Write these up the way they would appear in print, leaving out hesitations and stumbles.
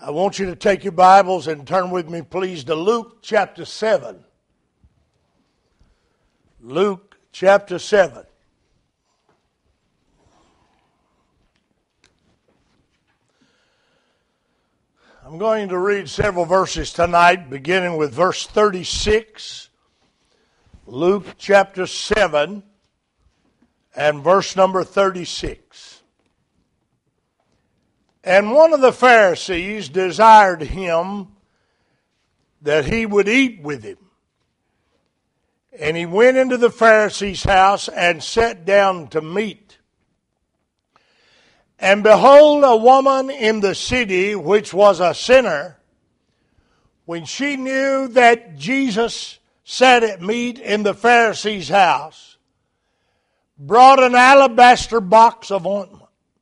I want you to take your Bibles and turn with me, please, to Luke chapter 7. Luke chapter 7. I'm going to read several verses tonight, beginning with verse 36. Luke chapter 7 and verse number 36. And one of the Pharisees desired him that he would eat with him. And he went into the Pharisee's house and sat down to meat. And behold, a woman in the city, which was a sinner, when she knew that Jesus sat at meat in the Pharisee's house, brought an alabaster box of ointment,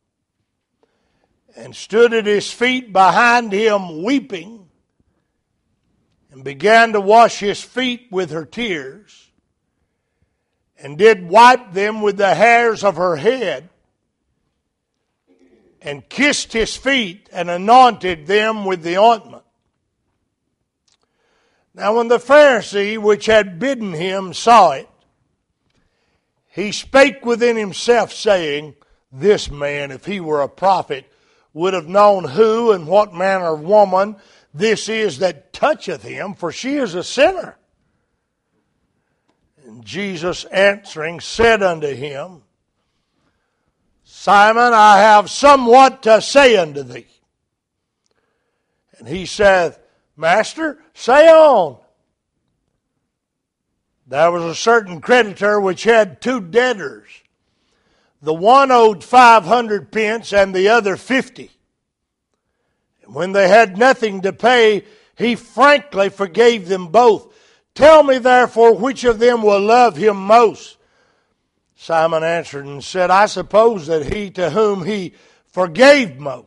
and stood at his feet behind him weeping, and began to wash his feet with her tears, and did wipe them with the hairs of her head, and kissed his feet, and anointed them with the ointment. Now when the Pharisee which had bidden him saw it, he spake within himself, saying, This man, if he were a prophet, would have known who and what manner of woman this is that toucheth him, for she is a sinner. And Jesus answering said unto him, Simon, I have somewhat to say unto thee. And he saith, Master, say on. There was a certain creditor which had two debtors. The one owed 500 pence and the other 50. And when they had nothing to pay, he frankly forgave them both. Tell me therefore which of them will love him most. Simon answered and said, I suppose that he to whom he forgave most.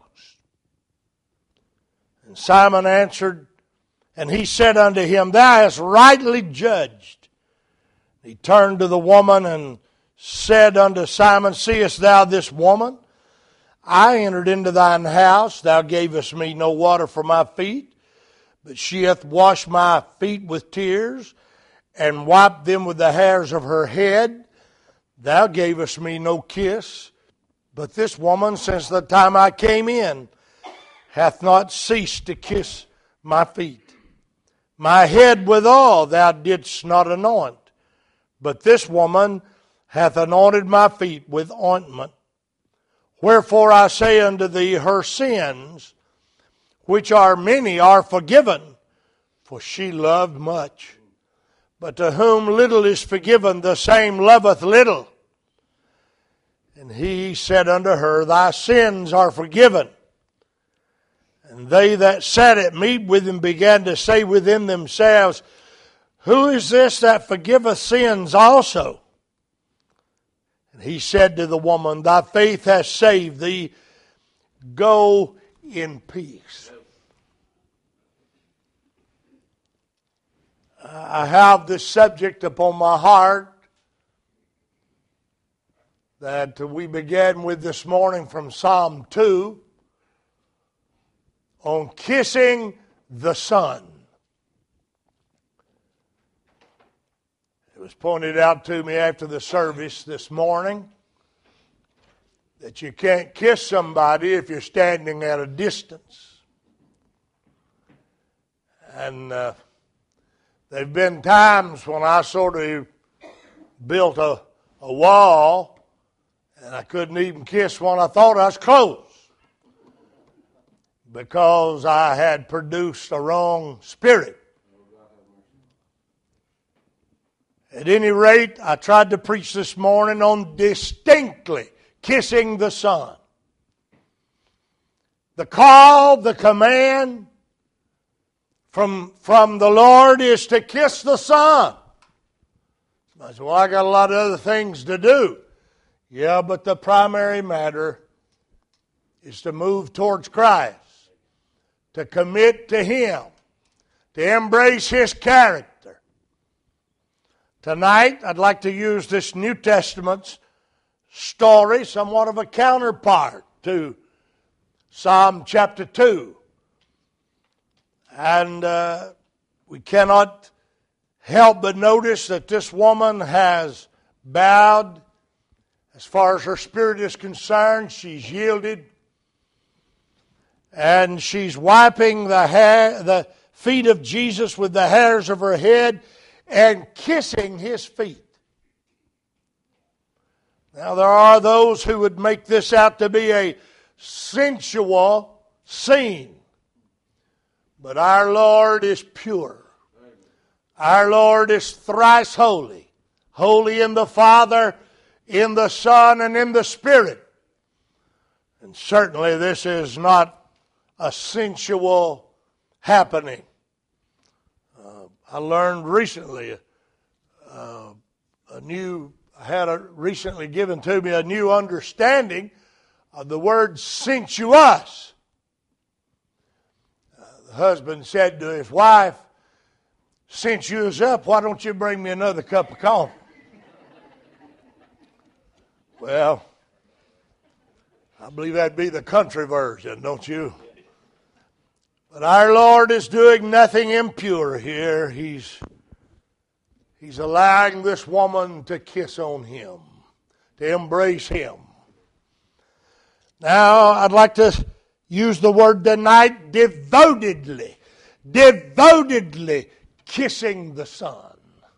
And Simon answered, and he said unto him, Thou hast rightly judged. He turned to the woman and said unto Simon, Seest thou this woman? I entered into thine house. Thou gavest me no water for my feet, but she hath washed my feet with tears, and wiped them with the hairs of her head. Thou gavest me no kiss, but this woman, since the time I came in, hath not ceased to kiss my feet. My head withal thou didst not anoint, but this woman hath anointed my feet with ointment. Wherefore I say unto thee, her sins, which are many, are forgiven, for she loved much. But to whom little is forgiven, the same loveth little. And he said unto her, Thy sins are forgiven. And they that sat at meat with him began to say within themselves, Who is this that forgiveth sins also? And he said to the woman, Thy faith hath saved thee. Go in peace. I have this subject upon my heart that we began with this morning from Psalm 2 on kissing the Son. It was pointed out to me after the service this morning that you can't kiss somebody if you're standing at a distance. And there have been times when I sort of built a wall and I couldn't even kiss one I thought I was close because I had produced a wrong spirit. At any rate, I tried to preach this morning on distinctly kissing the Son. The call, the command from the Lord is to kiss the Son. I said, well, I got a lot of other things to do. Yeah, but the primary matter is to move towards Christ, to commit to Him, to embrace His character. Tonight, I'd like to use this New Testament's story, somewhat of a counterpart to Psalm chapter 2. And we cannot help but notice that this woman has bowed. As far as her spirit is concerned, she's yielded. And she's wiping the feet of Jesus with the hairs of her head and kissing His feet. Now there are those who would make this out to be a sensual scene. But our Lord is pure. Our Lord is thrice holy. Holy in the Father, in the Son, and in the Spirit. And certainly this is not a sensual happening. I learned recently recently given to me a new understanding of the word sensuous. The husband said to his wife, "Since you was up, why don't you bring me another cup of coffee?" Well, I believe that'd be the country version, don't you? But our Lord is doing nothing impure here. He's allowing this woman to kiss on Him, to embrace Him. Now, I'd like to use the word tonight, devotedly kissing the Son.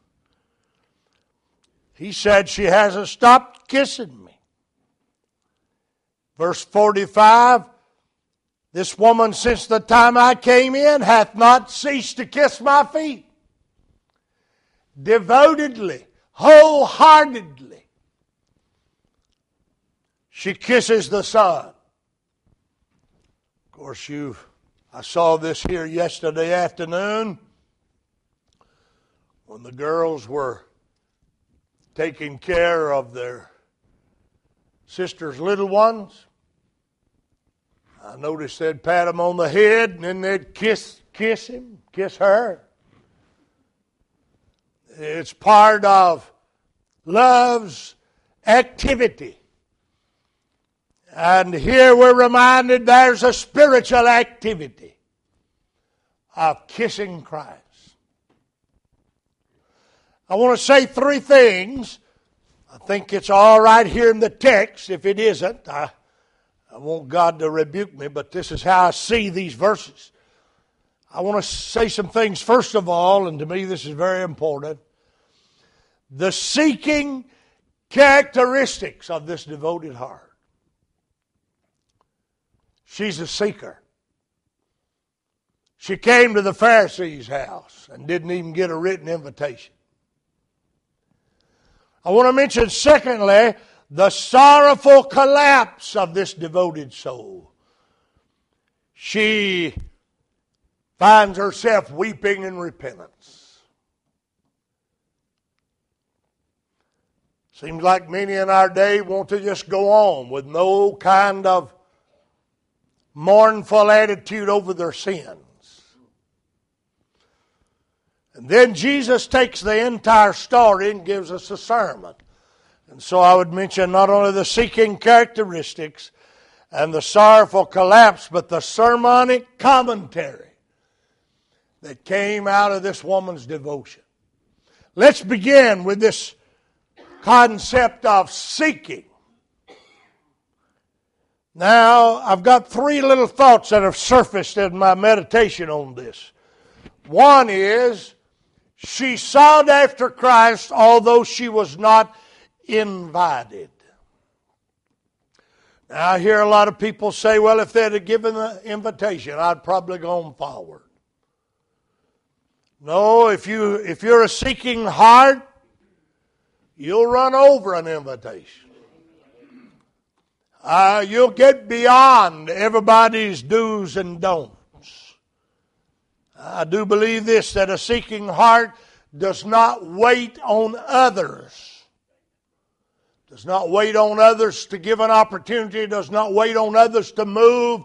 He said, "She hasn't stopped kissing me." Verse 45, "This woman, since the time I came in, hath not ceased to kiss my feet." Devotedly, wholeheartedly, she kisses the Son. Of course, I saw this here yesterday afternoon when the girls were taking care of their sister's little ones. I noticed they'd pat him on the head and then they'd kiss her. It's part of love's activity. And here we're reminded there's a spiritual activity of kissing Christ. I want to say three things. I think it's all right here in the text. If it isn't, I want God to rebuke me, but this is how I see these verses. I want to say some things first of all, and to me this is very important. The seeking characteristics of this devoted heart. She's a seeker. She came to the Pharisee's house and didn't even get a written invitation. I want to mention, secondly, the sorrowful collapse of this devoted soul. She finds herself weeping in repentance. Seems like many in our day want to just go on with no kind of mournful attitude over their sins. And then Jesus takes the entire story and gives us a sermon. And so I would mention not only the seeking characteristics and the sorrowful collapse, but the sermonic commentary that came out of this woman's devotion. Let's begin with this concept of seeking. Now, I've got three little thoughts that have surfaced in my meditation on this. One is, she sought after Christ although she was not invited. Now, I hear a lot of people say, well, if they'd have given the invitation, I'd probably gone forward. No, if you're a seeking heart, you'll run over an invitation. You'll get beyond everybody's do's and don'ts. I do believe this, that a seeking heart does not wait on others. Does not wait on others to give an opportunity. Does not wait on others to move.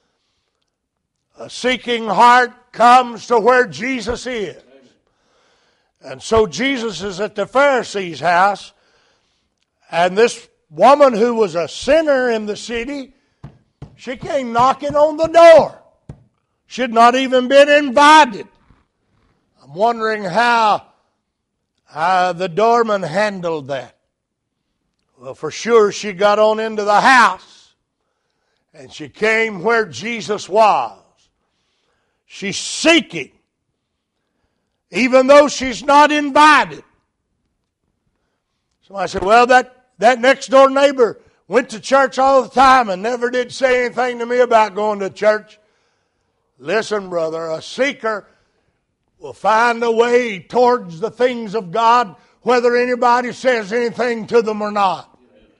A seeking heart comes to where Jesus is. And so Jesus is at the Pharisee's house, and this woman who was a sinner in the city, she came knocking on the door. She had not even been invited. I'm wondering how the doorman handled that. Well, for sure she got on into the house and she came where Jesus was. She's seeking, even though she's not invited. Somebody said, well, that next door neighbor went to church all the time and never did say anything to me about going to church. Listen, brother, a seeker will find a way towards the things of God, whether anybody says anything to them or not.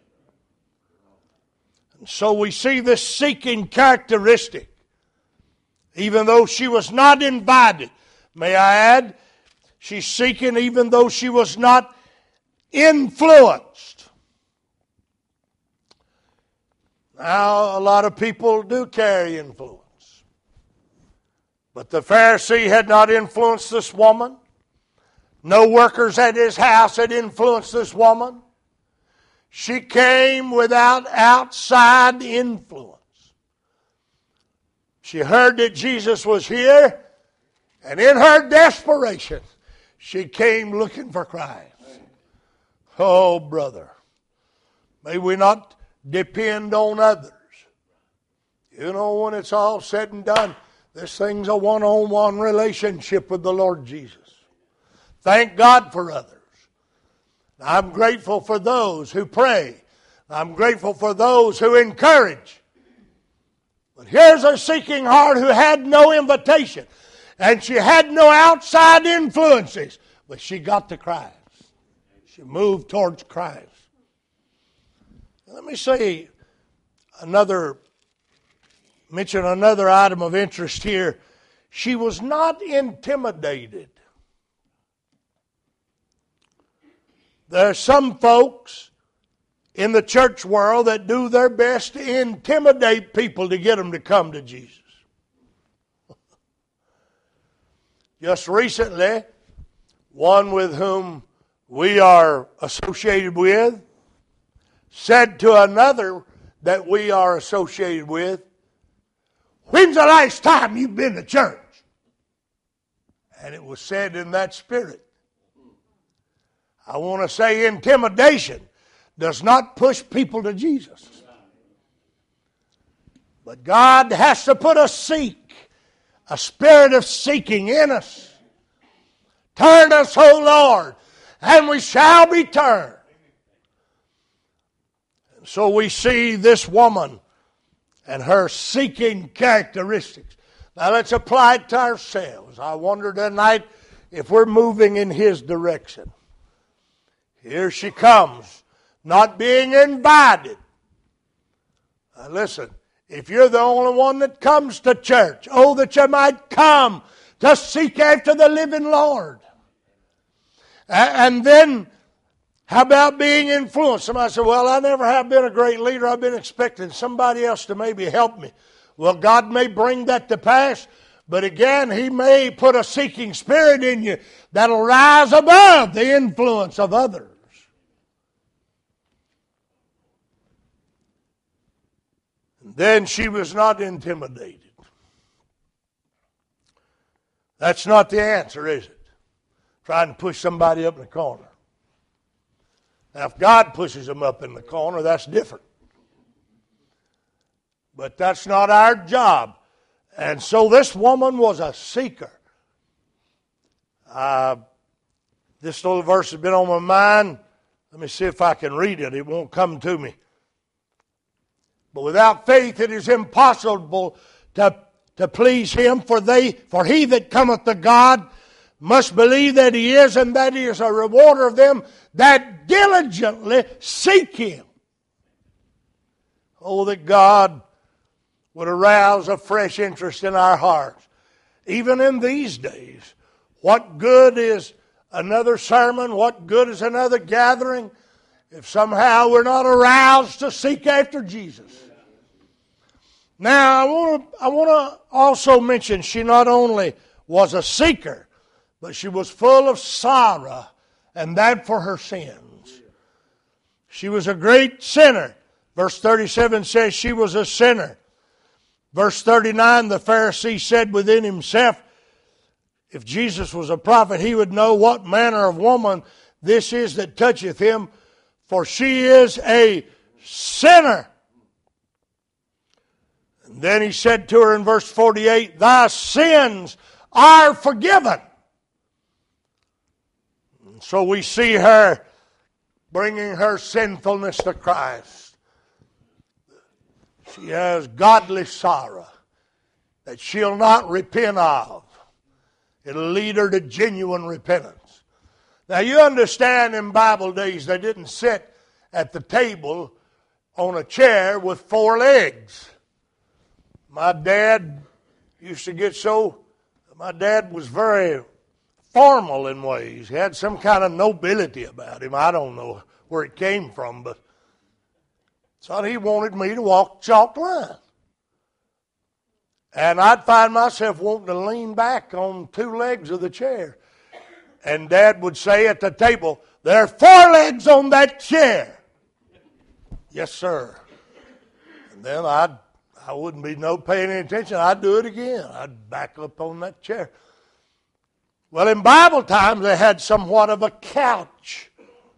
And so we see this seeking characteristic, even though she was not invited. May I add, she's seeking even though she was not influenced. Now, a lot of people do carry influence. But the Pharisee had not influenced this woman. No workers at his house had influenced this woman. She came without outside influence. She heard that Jesus was here, and in her desperation, she came looking for Christ. Oh, brother, may we not depend on others. You know, when it's all said and done, this thing's a one-on-one relationship with the Lord Jesus. Thank God for others. I'm grateful for those who pray. I'm grateful for those who encourage. But here's a seeking heart who had no invitation. And she had no outside influences. But she got to Christ. She moved towards Christ. Let me say mention another item of interest here. She was not intimidated. There are some folks in the church world that do their best to intimidate people to get them to come to Jesus. Just recently, one with whom we are associated with said to another that we are associated with, "When's the last time you've been to church?" And it was said in that spirit. I want to say intimidation does not push people to Jesus. But God has to put a spirit of seeking in us. Turn us, O Lord, and we shall be turned. And so we see this woman and her seeking characteristics. Now let's apply it to ourselves. I wonder tonight if we're moving in His direction. Here she comes, not being invited. Now listen, if you're the only one that comes to church, oh, that you might come to seek after the living Lord. And then, how about being influenced? Somebody said, well, I never have been a great leader. I've been expecting somebody else to maybe help me. Well, God may bring that to pass, but again, He may put a seeking spirit in you that'll rise above the influence of others. And then she was not intimidated. That's not the answer, is it? Trying to push somebody up in the corner. Now, if God pushes them up in the corner, that's different. But that's not our job. And so this woman was a seeker. This little verse has been on my mind. Let me see if I can read it. It won't come to me. But without faith it is impossible to please Him. For he that cometh to God must believe that He is, and that He is a rewarder of them that diligently seek Him. Oh, that God would arouse a fresh interest in our hearts. Even in these days, what good is another sermon? What good is another gathering if somehow we're not aroused to seek after Jesus? Now, I want to also mention she not only was a seeker, but she was full of sorrow, and that for her sins. She was a great sinner. Verse 37 says she was a sinner. Verse 39, the Pharisee said within himself, if Jesus was a prophet, he would know what manner of woman this is that toucheth him, for she is a sinner. And then he said to her in verse 48, thy sins are forgiven. And so we see her bringing her sinfulness to Christ. She has godly sorrow that she'll not repent of. It'll lead her to genuine repentance. Now you understand in Bible days they didn't sit at the table on a chair with 4 legs. My dad used to get my dad was very formal in ways. He had some kind of nobility about him. I don't know where it came from, but so he wanted me to walk chalk line. And I'd find myself wanting to lean back on 2 legs of the chair. And Dad would say at the table, there are 4 legs on that chair. Yes, sir. And then I wouldn't be paying any attention. I'd do it again. I'd back up on that chair. Well, in Bible times, they had somewhat of a couch.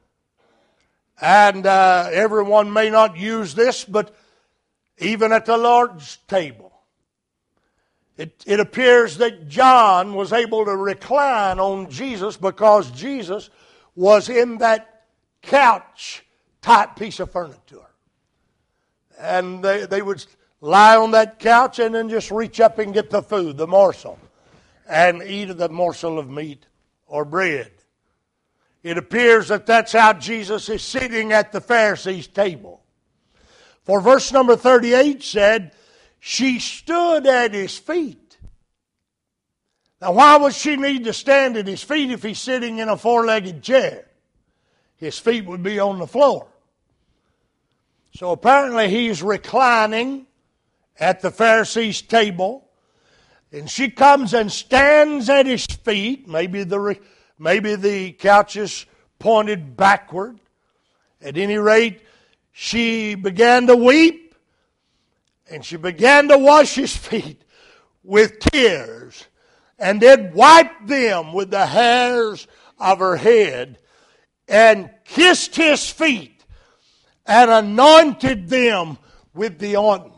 And everyone may not use this, but even at the Lord's table, it appears that John was able to recline on Jesus because Jesus was in that couch-type piece of furniture. And they would lie on that couch and then just reach up and get the food, the morsel, and eat the morsel of meat or bread. It appears that that's how Jesus is sitting at the Pharisees' table. For verse number 38 said, she stood at his feet. Now why would she need to stand at his feet if he's sitting in a 4-legged chair? His feet would be on the floor. So apparently he's reclining at the Pharisees' table. And she comes and stands at his feet. Maybe the couch is pointed backward. At any rate, she began to weep. And she began to wash his feet with tears, and then wiped them with the hairs of her head, and kissed his feet, and anointed them with the ointment.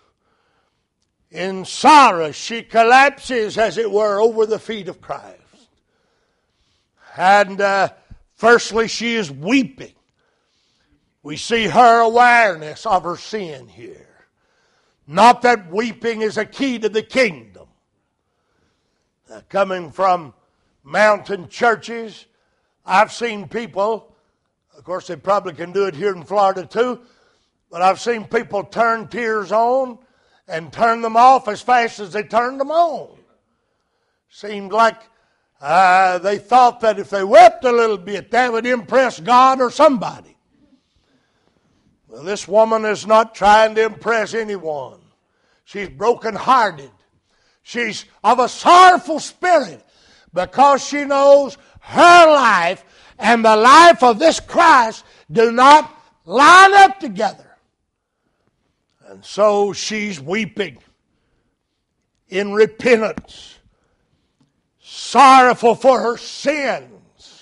In sorrow, she collapses, as it were, over the feet of Christ. And firstly, she is weeping. We see her awareness of her sin here. Not that weeping is a key to the kingdom. Now, coming from mountain churches, I've seen people, of course they probably can do it here in Florida too, but I've seen people turn tears on and turn them off as fast as they turned them on. Seemed like they thought that if they wept a little bit, that would impress God or somebody. Well, this woman is not trying to impress anyone. She's brokenhearted. She's of a sorrowful spirit because she knows her life and the life of this Christ do not line up together. And so she's weeping in repentance, sorrowful for her sins.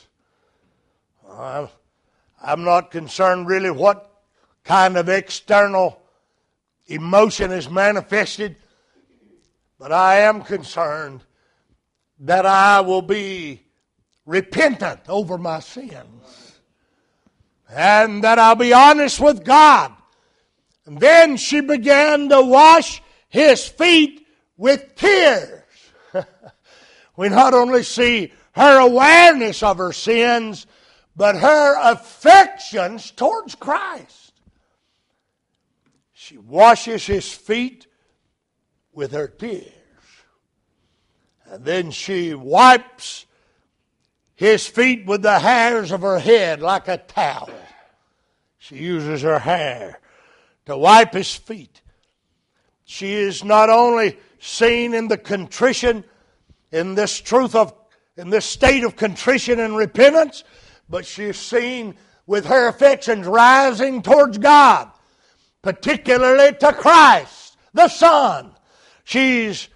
I'm not concerned really what kind of external emotion is manifested, but I am concerned that I will be repentant over my sins and that I'll be honest with God. And then she began to wash his feet with tears. We not only see her awareness of her sins, but her affections towards Christ. She washes his feet with her tears. And then she wipes his feet with the hairs of her head like a towel. She uses her hair to wipe his feet. She is not only seen in the contrition, in this state of contrition and repentance, but she is seen with her affections rising towards God, particularly to Christ, the Son, She's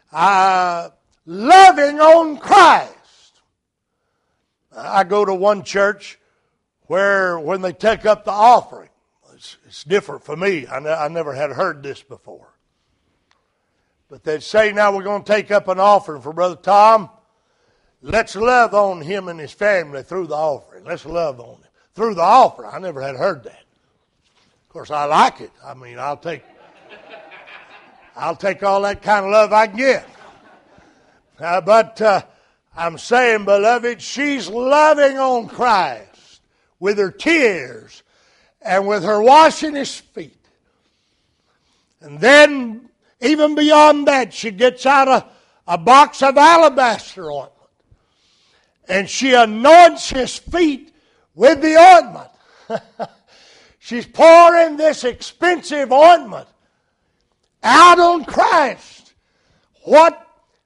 loving on Christ. I go to one church where when they take up the offering, it's different for me. I never had heard this before. But they'd say, now we're going to take up an offering for Brother Tom. Let's love on him and his family through the offering. Let's love on him through the offering. I never had heard that. Of course, I like it. I mean, I'll take all that kind of love I can get. But I'm saying, beloved, she's loving on Christ with her tears and with her washing his feet. And then, even beyond that, she gets out a box of alabaster ointment. And she anoints his feet with the ointment. She's pouring this expensive ointment out on Christ. What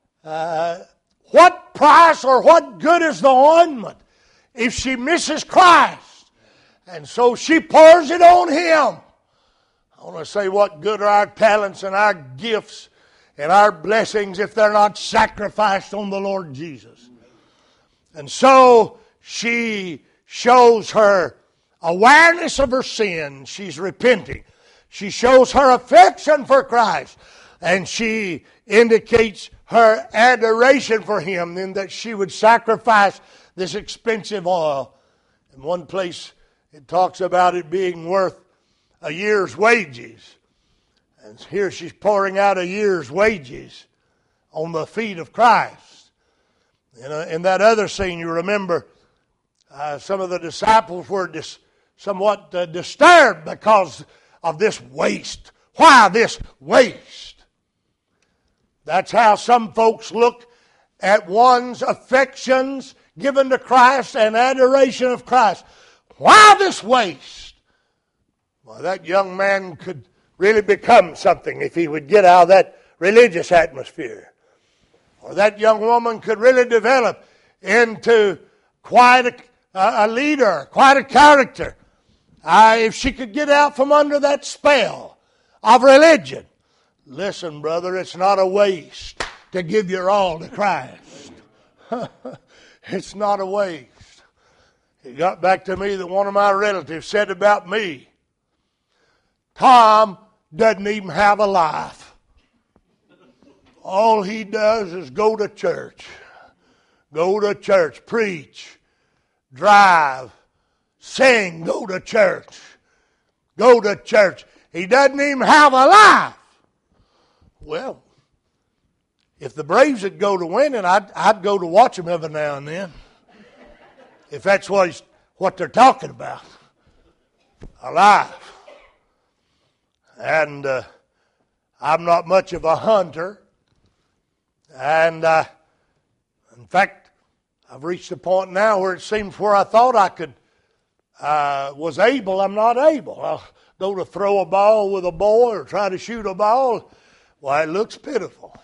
price or what good is the ointment if she misses Christ? And so she pours it on him. I want to say, what good are our talents and our gifts and our blessings if they're not sacrificed on the Lord Jesus? And so she shows her awareness of her sin. She's repenting. She shows her affection for Christ. And she indicates her adoration for him in that she would sacrifice this expensive oil. In one place, it talks about it being worth a year's wages. And here she's pouring out a year's wages on the feet of Christ. In that other scene, you remember, some of the disciples were somewhat disturbed because of this waste. Why this waste? That's how some folks look at one's affections given to Christ and adoration of Christ. Why this waste? Well, that young man could really become something if he would get out of that religious atmosphere. Or that young woman could really develop into quite a leader, quite a character. If she could get out from under that spell of religion. Listen, brother, it's not a waste to give your all to Christ. It's not a waste. It got back to me that one of my relatives said about me, Tom doesn't even have a life. All he does is go to church. Go to church, preach, drive, sing, go to church. Go to church. He doesn't even have a life. Well, if the Braves would go to winning, I'd go to watch them every now and then. If that's what they're talking about. A life. And I'm not much of a hunter. And in fact, I've reached a point now where it seems where I thought I could, was able, I'm not able. I'll go to throw a ball with a boy or try to shoot a ball. Why, it looks pitiful.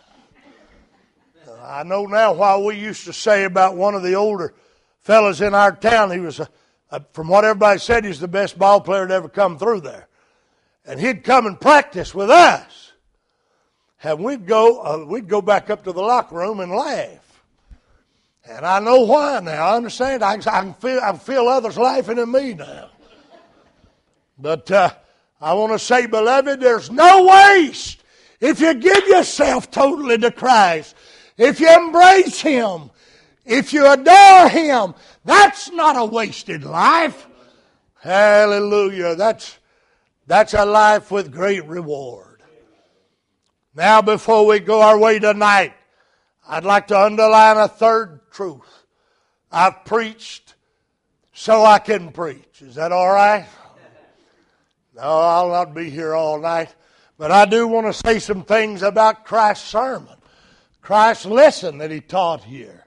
I know now why we used to say about one of the older fellas in our town. He was, from what everybody said, he's the best ball player to ever come through there. And he'd come and practice with us. And we'd go back up to the locker room and laugh. And I know why now. I understand. I can feel others laughing at me now. But I want to say, beloved, there's no waste if you give yourself totally to Christ. If you embrace Him. If you adore Him. That's not a wasted life. Hallelujah. That's a life with great reward. Now, before we go our way tonight, I'd like to underline a third truth. I've preached so I can preach. Is that all right? No, I'll not be here all night. But I do want to say some things about Christ's sermon. Christ's lesson that He taught here.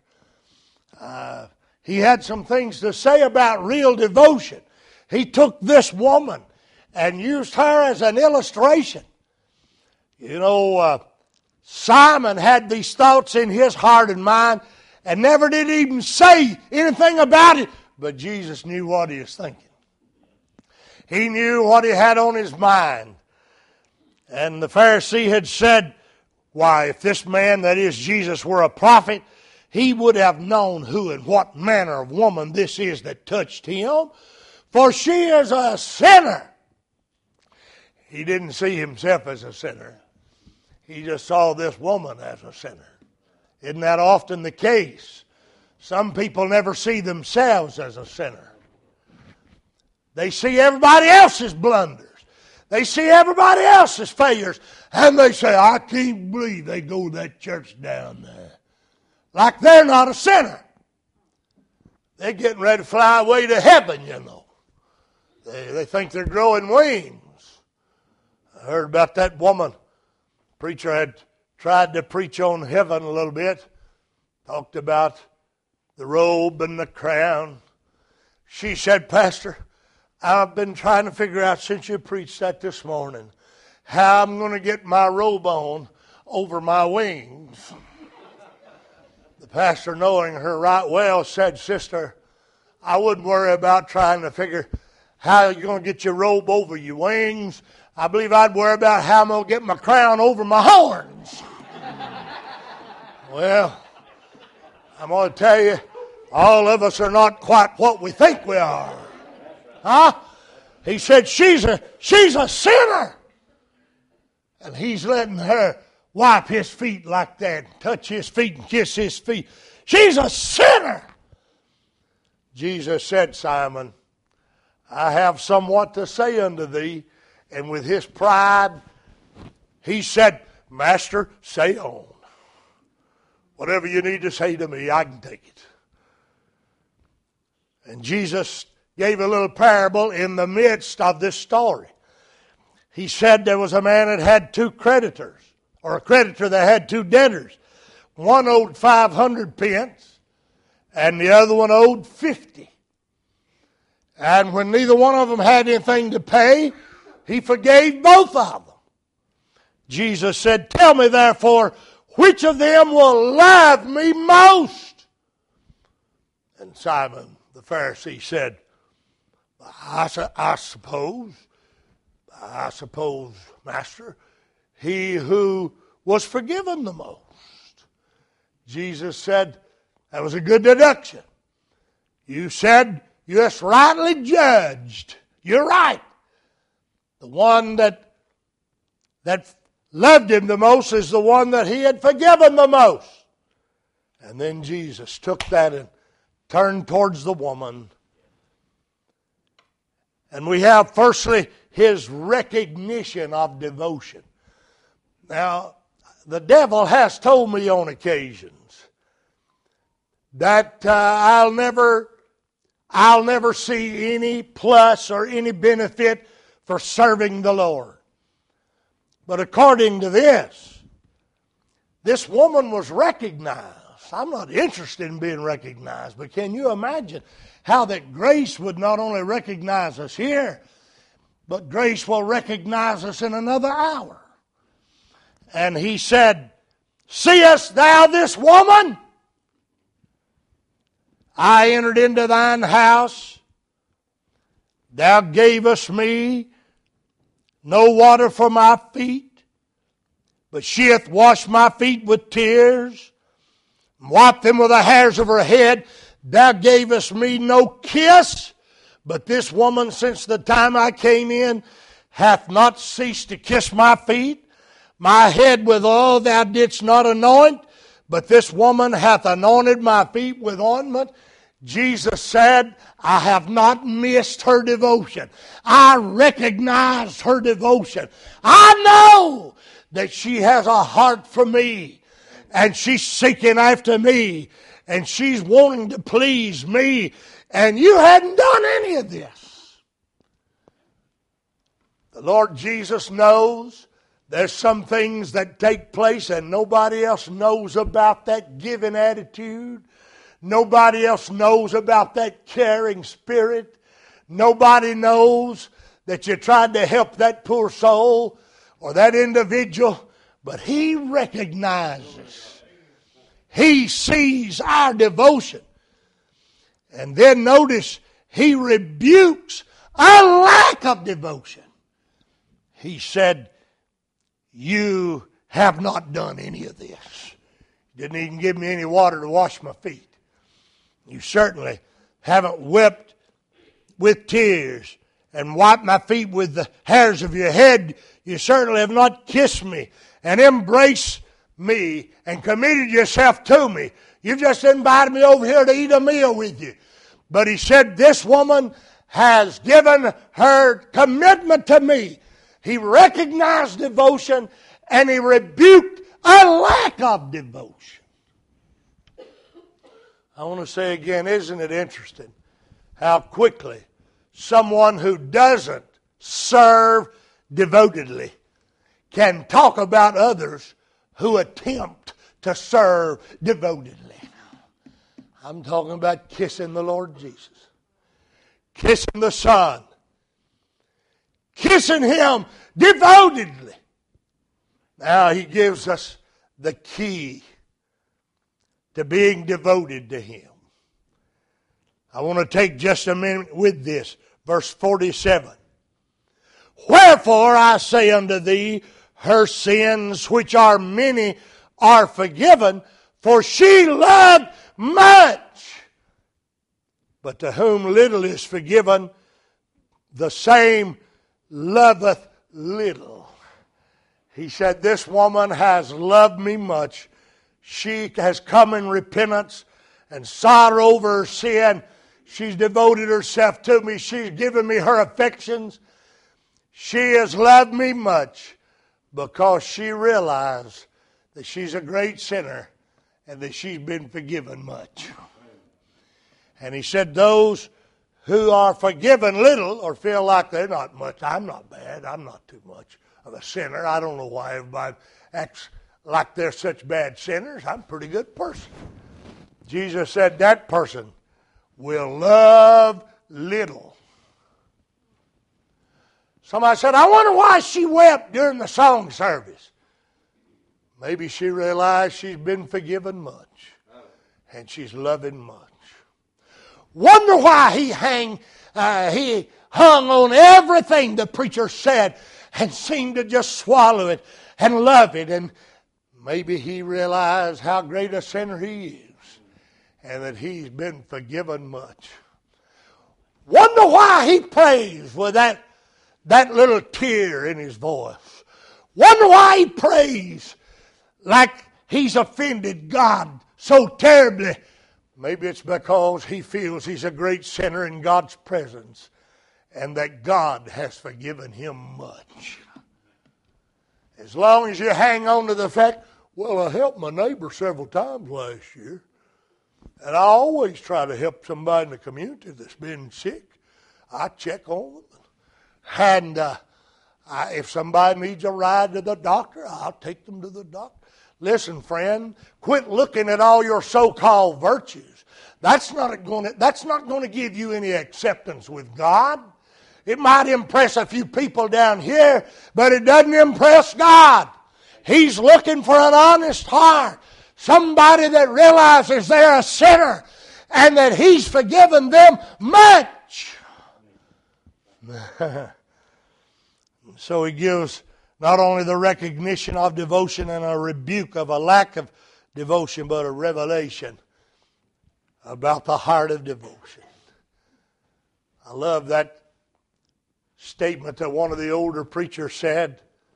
He had some things to say about real devotion. He took this woman and used her as an illustration. You know, Simon had these thoughts in his heart and mind and never did even say anything about it. But Jesus knew what he was thinking. He knew what he had on his mind. And the Pharisee had said, Why, if this man, that is Jesus, were a prophet, he would have known who and what manner of woman this is that touched him, for she is a sinner. He didn't see himself as a sinner. He just saw this woman as a sinner. Isn't that often the case? Some people never see themselves as a sinner. They see everybody else's blunders. They see everybody else's failures. And they say, I can't believe they go to that church down there. Like they're not a sinner. They're getting ready to fly away to heaven, you know. They think they're growing wings. I heard about that woman. Preacher had tried to preach on heaven a little bit. Talked about the robe and the crown. She said, Pastor, I've been trying to figure out since you preached that this morning how I'm going to get my robe on over my wings. The pastor, knowing her right well, said, Sister, I wouldn't worry about trying to figure how you're going to get your robe over your wings. I believe I'd worry about how I'm going to get my crown over my horns. Well, I'm going to tell you, all of us are not quite what we think we are. Huh? He said, she's a sinner. And he's letting her wipe his feet like that, touch his feet and kiss his feet. She's a sinner. Jesus said, Simon, I have somewhat to say unto thee. And with his pride, he said, Master, say on. Whatever you need to say to me, I can take it. And Jesus gave a little parable in the midst of this story. He said there was a man that had two creditors, or a creditor that had two debtors. One owed 500 pence, and the other one owed 50. And when neither one of them had anything to pay, he forgave both of them. Jesus said, Tell me therefore, which of them will love me most? And Simon the Pharisee said, I suppose, Master, he who was forgiven the most. Jesus said, that was a good deduction. You said, you just rightly judged. You're right. The one that loved him the most is the one that he had forgiven the most. And then Jesus took that and turned towards the woman. And we have, firstly, his recognition of devotion. Now, the devil has told me on occasions that I'll never see any plus or any benefit for serving the Lord. But according to this woman was recognized. I'm not interested in being recognized, but can you imagine how that grace would not only recognize us here, but grace will recognize us in another hour. And he said, Seest thou this woman? I entered into thine house. Thou gavest me no water for my feet, but she hath washed my feet with tears, wiped them with the hairs of her head. Thou gavest me no kiss, but this woman, since the time I came in, hath not ceased to kiss my feet. My head with oil thou didst not anoint, but this woman hath anointed my feet with ointment. Jesus said, I have not missed her devotion. I recognized her devotion. I know that she has a heart for me, and she's seeking after me, and she's wanting to please me, and you hadn't done any of this. The Lord Jesus knows there's some things that take place and nobody else knows about that giving attitude. Nobody else knows about that caring spirit. Nobody knows that you tried to help that poor soul or that individual, but He recognizes. He sees our devotion. And then notice, He rebukes our lack of devotion. He said, you have not done any of this. You didn't even give me any water to wash my feet. You certainly haven't wept with tears and wiped my feet with the hairs of your head. You certainly have not kissed me and embraced me and committed yourself to me. You've just invited me over here to eat a meal with you. But he said, this woman has given her commitment to me. He recognized devotion and he rebuked a lack of devotion. I want to say again, isn't it interesting how quickly someone who doesn't serve devotedly can talk about others who attempt to serve devotedly. I'm talking about kissing the Lord Jesus, kissing the Son, kissing Him devotedly. Now He gives us the key to being devoted to Him. I want to take just a minute with this. Verse 47. Wherefore I say unto thee, her sins, which are many, are forgiven, for she loved much. But to whom little is forgiven, the same loveth little. He said, this woman has loved me much. She has come in repentance and sorrow over her sin. She's devoted herself to me. She's given me her affections. She has loved me much because she realized that she's a great sinner and that she's been forgiven much. And he said, those who are forgiven little or feel like they're not much. I'm not bad. I'm not too much of a sinner. I don't know why everybody acts like they're such bad sinners. I'm a pretty good person. Jesus said that person will love little. Somebody said, I wonder why she wept during the song service. Maybe she realized she's been forgiven much and she's loving much. Wonder why he hung on everything the preacher said and seemed to just swallow it and love it. And maybe he realized how great a sinner he is and that he's been forgiven much. Wonder why he prays with that little tear in his voice. Wonder why he prays like he's offended God so terribly. Maybe it's because he feels he's a great sinner in God's presence and that God has forgiven him much. As long as you hang on to the fact, well, I helped my neighbor several times last year. And I always try to help somebody in the community that's been sick. I check on them. And if somebody needs a ride to the doctor, I'll take them to the doctor. Listen, friend, quit looking at all your so-called virtues. That's not going to give you any acceptance with God. It might impress a few people down here, but it doesn't impress God. He's looking for an honest heart. Somebody that realizes they're a sinner and that He's forgiven them much. So He gives not only the recognition of devotion and a rebuke of a lack of devotion, but a revelation about the heart of devotion. I love that statement that one of the older preachers said.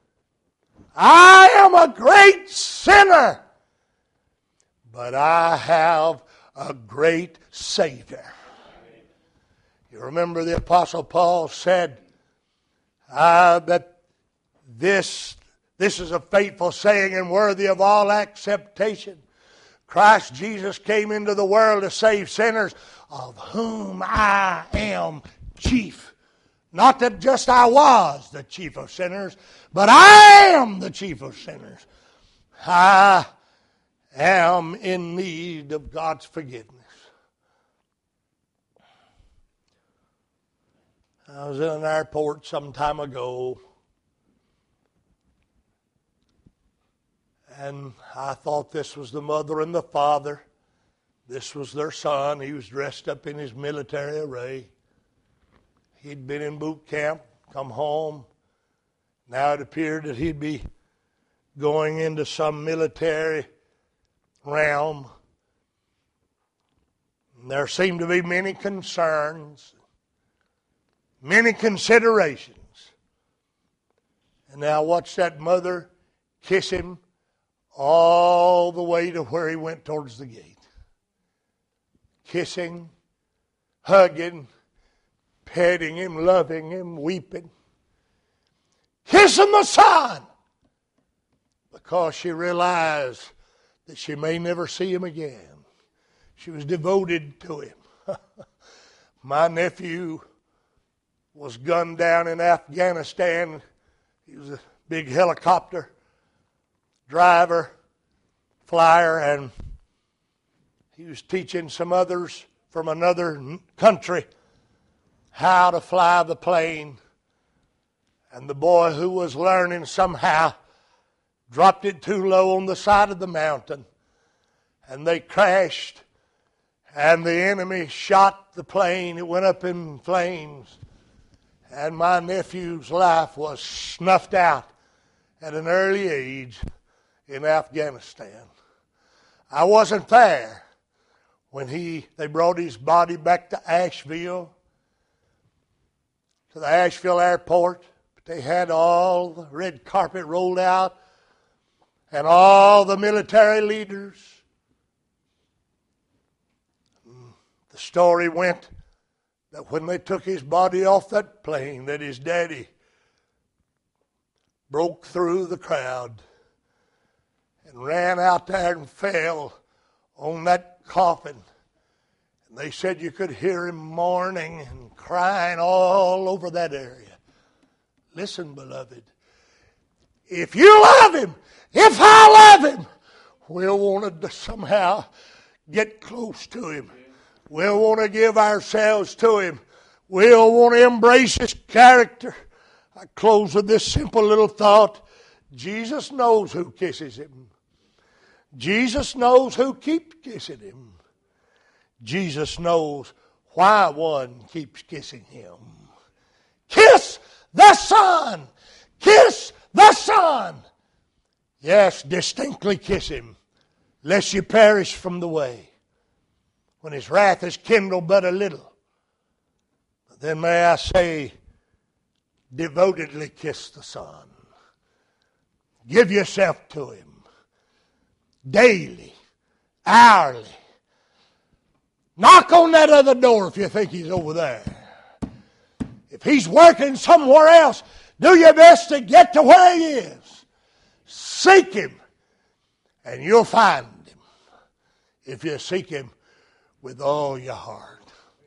I am a great sinner, but I have a great Savior. You remember the Apostle Paul said that this is a faithful saying and worthy of all acceptation. Christ Jesus came into the world to save sinners, of whom I am chief. Not that just I was the chief of sinners, but I am the chief of sinners. I am in need of God's forgiveness. I was in an airport some time ago, and I thought this was the mother and the father. This was their son. He was dressed up in his military array. He'd been in boot camp, come home. Now it appeared that he'd be going into some military realm. And there seemed to be many concerns, many considerations. And now watch that mother kiss him all the way to where he went towards the gate. Kissing, hugging, petting him, loving him, weeping. Kissing the son! Because she realized that she may never see him again. She was devoted to him. My nephew was gunned down in Afghanistan. He was a big helicopter driver, flyer, and he was teaching some others from another country how to fly the plane. And the boy who was learning somehow dropped it too low on the side of the mountain. And they crashed. And the enemy shot the plane. It went up in flames. And my nephew's life was snuffed out at an early age in Afghanistan. I wasn't there when they brought his body back to Asheville, to the Asheville airport. They had all the red carpet rolled out and all the military leaders. The story went that when they took his body off that plane, that his daddy broke through the crowd and ran out there and fell on that coffin. And they said you could hear him mourning and crying all over that area. Listen, beloved, if you love him, if I love him, we'll want to somehow get close to him. We'll want to give ourselves to him. We'll want to embrace his character. I close with this simple little thought. Jesus knows who kisses him. Jesus knows who keeps kissing him. Jesus knows why one keeps kissing him. Kiss the Son! Kiss the Son! Yes, distinctly kiss him, lest you perish from the way, when his wrath is kindled but a little. But then may I say, devotedly kiss the Son. Give yourself to him. Daily, hourly. Knock on that other door if you think he's over there. If he's working somewhere else, do your best to get to where he is. Seek him, and you'll find him if you seek him with all your heart.